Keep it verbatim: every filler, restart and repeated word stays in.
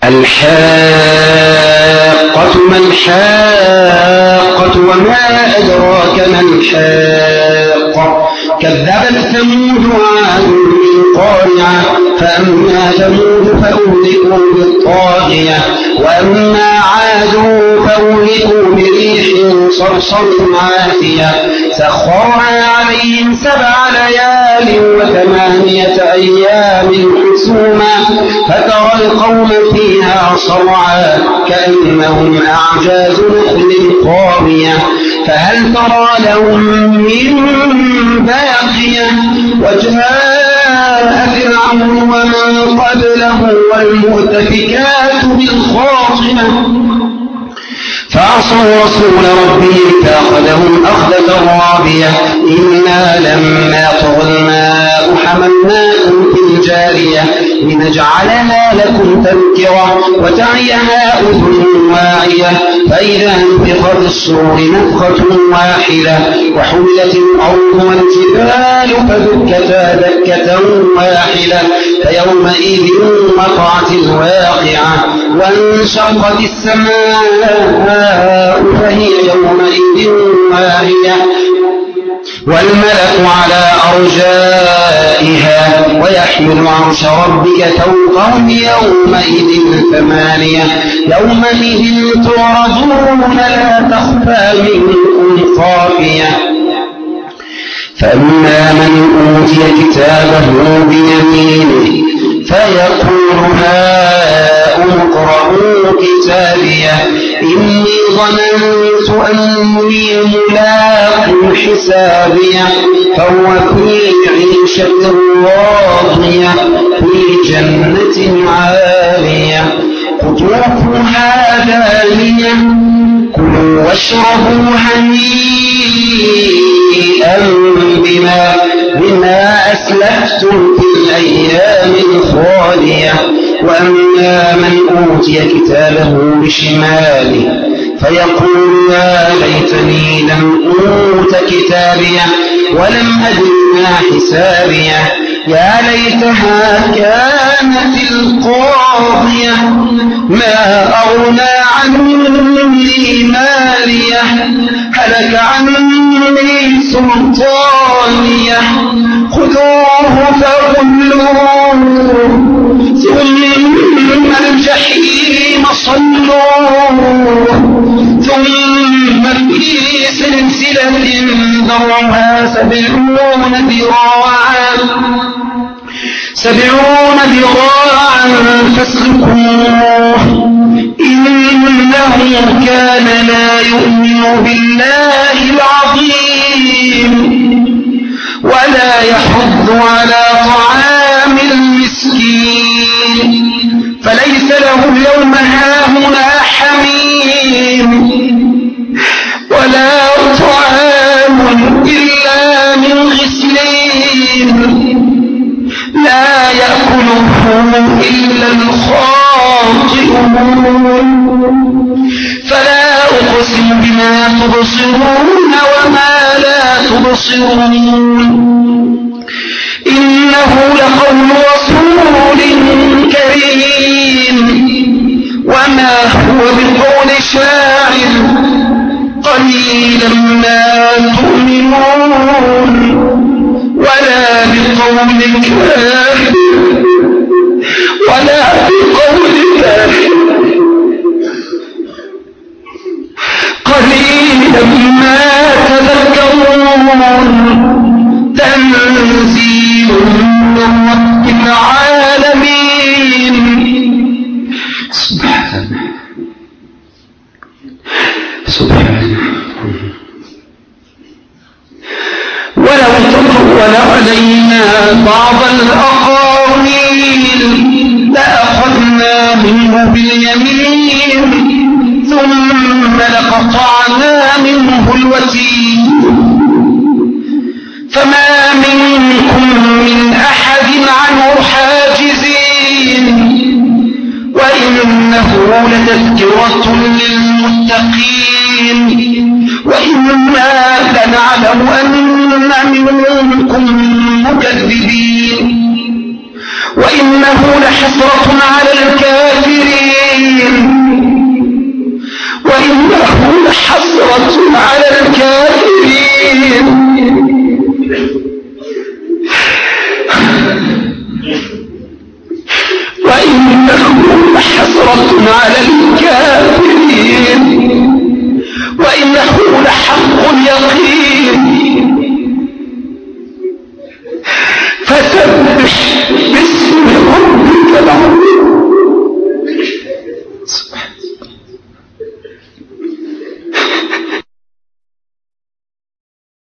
الحاقة ما الحاقة وما أدراك ما الحاقة كذبت ثمود وعاد بالقارعة فأما ثمود فأهلكوا بالطاغية وأما عاد فأهلكوا بريح صرصر عاتية سخرها عليهم سبع ليال وثمانية أيام حسوما فترى القوم فيها صرعا كأنهم أعجاز نخل خاوية فهل ترى لهم من باقية وجاء فرعون ومن قبله والمؤتفكات بالخاطئة فعصوا رسول ربهم فأخذهم أخذة رابية إنا لما طغى الماء حملناكم في الجارية لنجعلها لكم تذكرة وتعيها أذن واعية فإذا نفخ في الصور نفخة واحدة وحملت الأرض والجبال فدكتا دكة واحدة فيومئذ وقعت الواقعة وانشقت السماء فهي يومئذ واهية والملك على أرجائها ويحمل عرش ربك فوقهم يومئذ ثمانية يومئذ تعرضون لا تخفى منكم خافية فأما من أوتي كتابه بيمينه فيقول هاؤم اقرءوا كتابيه إني ظننت أني ملاق حسابيه فهو في عيشة راضية في جنة عالية قطوفها دانية كلوا واشربوا هنيئا بما بما أسلفتم في الأيام الخالية وأما من أوتي كتابه بشماله فيقول يا ليتني لم أوت كتابيه ولم أدر ما حسابيه يا ليتها كانت القاضية ما أغنى عني ماليه هلك عني سلطانيه خذوه فغلوه ثم الجحيم صلوه ثم في سلسلة ذرعها سبعون ذراعا سبعون ذراعا فاسلكوه إنه كان لا يؤمن بالله العظيم ولا يحض على طعام المسكين فليس له اليوم هاهنا حميم ولا طعام إلا من غسلين لا يأكله إلا الخاطئون فلا أقسم بما تبصرون وما لا تبصرون إنه لقول رسول كريم وما هو بقول شاعر قليلا ما تؤمنون ولا بقول كاهن ولا بقول كاهن قليلا ما تذكرون تنزيل من رب العالمين سبحانه سبحانه ولو تقول علينا بعض الأقاويل لأخذنا منه باليمين ثم لقطعنا منه الوتين فما منكم من أحد عنه حاجزين وإنه لتذكرة للمتقين وإنا لنعلم أن منكم مكذبين وإنه لحسرة على الكافرين حسرة على الكافرين.